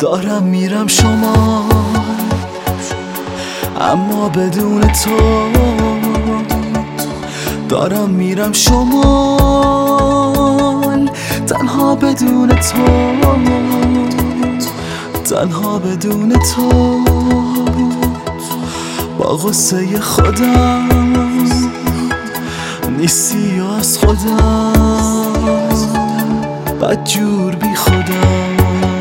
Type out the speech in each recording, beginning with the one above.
دارم میرم شما اما بدون تو، دارم میرم شمال تنها بدون تو، تنها بدون تو. با غصه خودم نیستی و از خودم بدجور بی خودم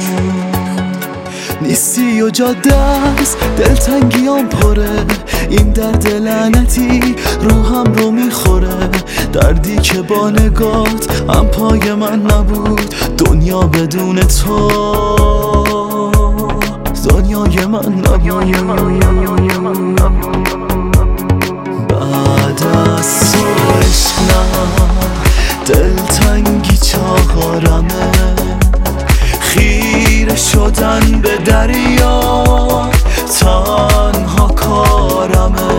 نیستی و جاده است دلتنگیام پره، این درد لعنتی روحم رو میخوره، دردی که با نگات هم پای من نبود، دنیا بدون تو دنیای من نبود. بعد از تو عشق نه، دلتنگی چهارمه، خیره شدن به دریا تنها کارمه.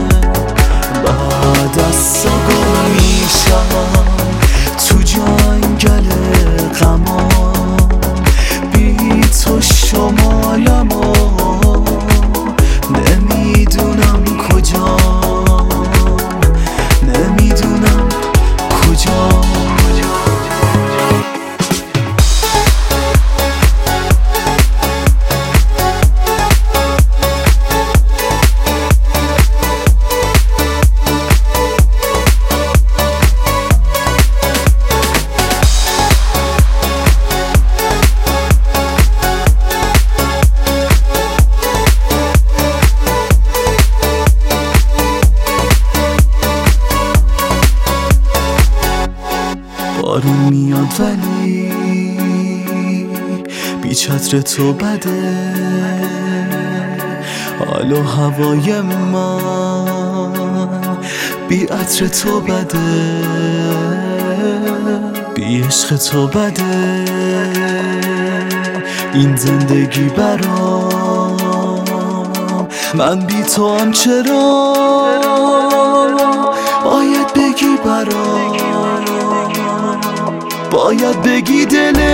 بعد از تو گم میشم تو جنگل غمان، بی تو شمالمو نمیدونم کجا، نمیدونم کجا. بارون میاد ولی بی چتر تو بده، حال و هوای من بی عطر تو بده، بی عشق تو بده. این زندگی برام من بی تو هم چرا باید بگی برام، باید بگی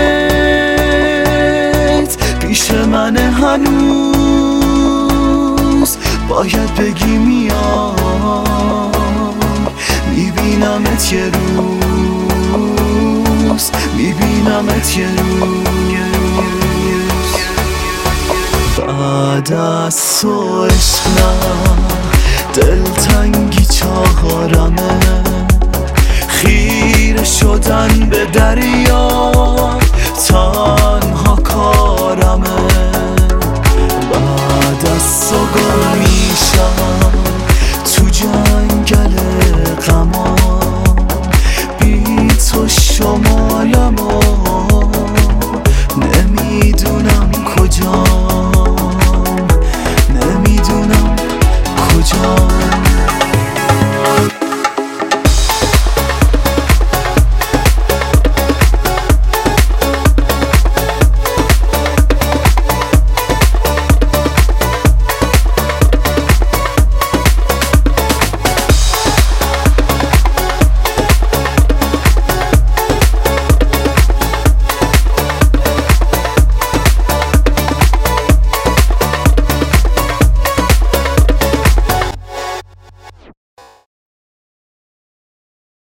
دلت پیش من هنوز، باید بگی میام میبینمت یه روز، میبینمت یه روز. بعد از تو عشق نه، دلتنگی چهارمه، خیره شدن به دریا